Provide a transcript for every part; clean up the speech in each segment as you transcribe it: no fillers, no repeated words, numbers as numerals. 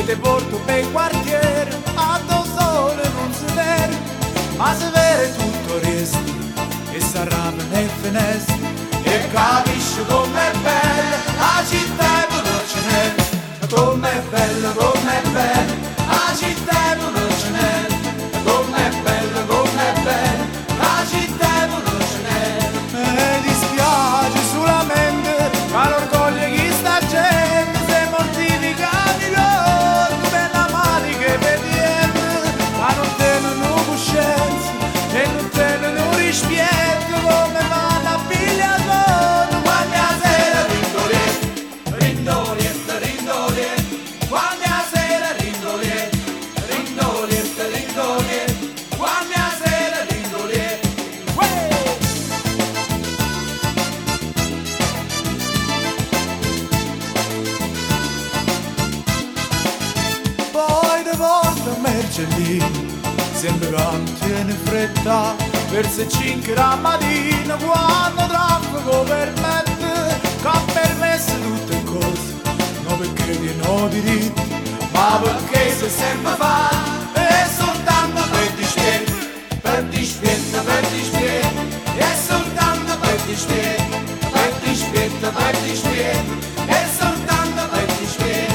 te porto per quartiere, a tuo sole non si vede, ma se vede tutto resta e s'arrabia nei finestre e capisci com'è bella la città veloce, com'è bella, la città veloce, com'è bella, la città veloce. Mi dispiace solamente ma l'orgoglio chi sta gente se mortifica di loro per la male che vediamo, ma non tenono coscienza e non tenono rispetto come vanno a pigliare quando a sera rindolietto, rindolietto, rindolietto, quando a sera rindolietto, rindolietto, rindolietto, quando a sera rindolietto. Poi de volte mercellino sempre che tiene fretta verso 5 la mattina quando traffico permette che ha permesso tutte cose non perché di no diritti ma perché se sempre fa è soltanto per dispietto, per dispietto, per dispietto, è soltanto per dispietto, per dispietto, per dispietto, è soltanto per dispietto.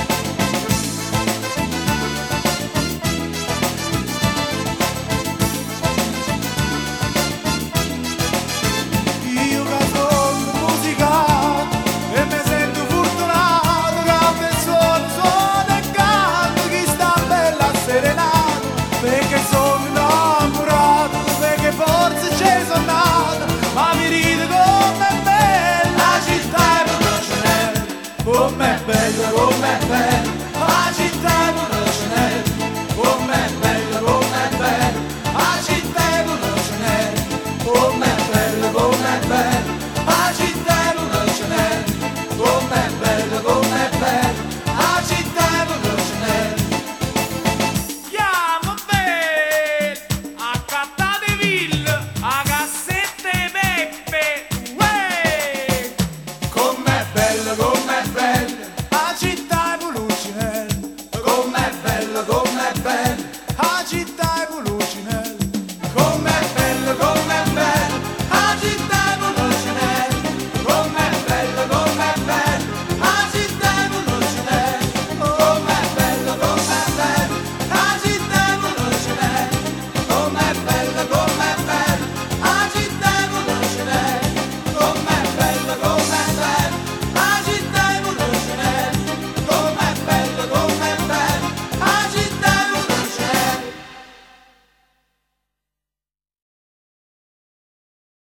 Io che sono musicato e mi sento fortunato che il sole sono e canto chi sta bella serenato perché sono innamorato, perché forse ci sono nato ma mi ride com'è bella la città veloce, com'è bella, la città veloce, com'è bella, la città veloce, com'è bella, la città veloce, com'è bella, la città veloce. Chiamo bene, accattate ville, a cassette Peppe, uè! Com'è bella, la città veloce, com'è bella, la città